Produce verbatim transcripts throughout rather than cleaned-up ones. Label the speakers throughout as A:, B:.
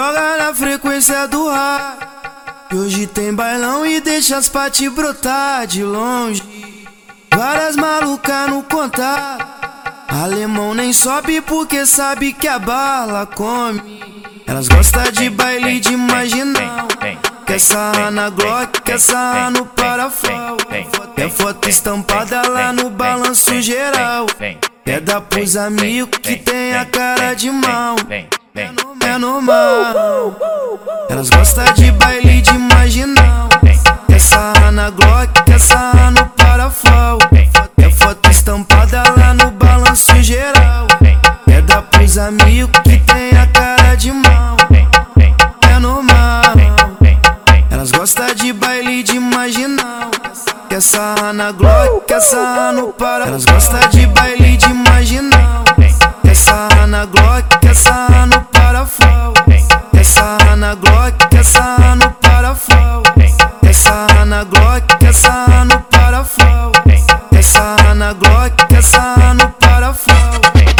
A: Joga na frequência do ar, que hoje tem bailão e deixa as paty brotar de longe. Várias malucas no contato, alemão nem sobe porque sabe que a bala come. Elas gostam de baile de marginal, quer sarrar na Glock, quer sarrar no parafal, quer foto estampada lá no balanço geral, quer dar pros amigos que tem a cara de mal. É normal, elas gostam de baile de marginal, quer sarrar na Glock, quer sarrar no parafal, quer foto estampada lá no balanço geral, quer dar pros amigos que tem a cara de mal. É normal, elas gostam de baile de marginal, quer sarrar na Glock, quer sarrar no parafal. Elas gostam de baile de marginal, quer sarrar na Glock, quer sarrar no parafal, quer sarrar na Glock, quer sarrar no parafal, quer sarrar na Glock, quer sarrar no parafal, quer sarrar na Glock, quer sarrar no parafal.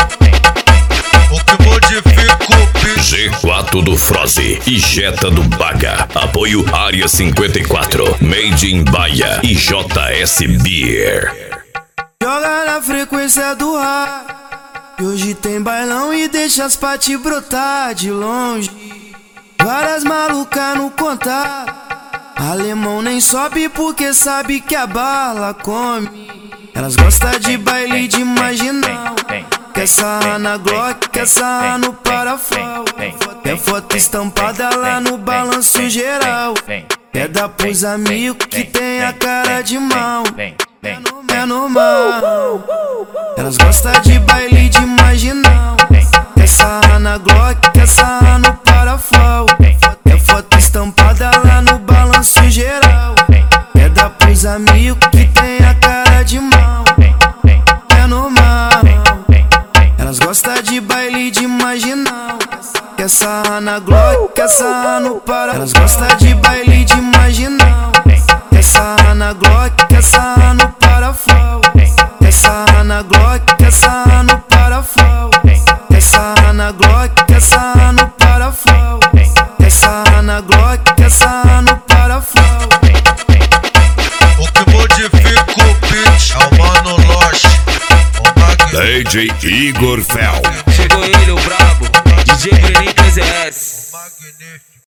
B: O que modifica o bicho?
C: G quatro do Froze e Jetta do Baga. Apoio Área cinquenta e quatro, Made in Bahia e J S Beer.
A: Joga na frequência do ar, que hoje tem bailão e deixa as paty brotar de longe. Várias malucas no contato, alemão nem sobe porque sabe que a bala come. Elas gostam de baile de marginal, quer sarrar na Glock, quer sarrar no parafal, quer foto estampada lá no balanço geral, quer dar pros amigos que tem a cara de mal. É normal, elas gostam de baile de marginal, quer sarrar na Glock, quer sarrar no parafal, quer foto estampada lá no balanço geral, quer dar pros amigos que tem a cara de mal. É normal, elas gostam de baile de marginal, quer sarrar na Glock, quer sarrar no parafal. Elas gostam de baile de marginal, quer sarrar na Glock, quer sarrar no parafal, quer sarrar na Glock, quer sarrar no parafal, quer sarrar na Glock, quer sarrar no parafal, quer sarrar na Glock, quer sarrar no parafal.
B: O que modifica o beat é o Mano Lost, o Mag...
C: D J Igor Fel.
D: Chegou ele, o brabo, D J Breninho três S.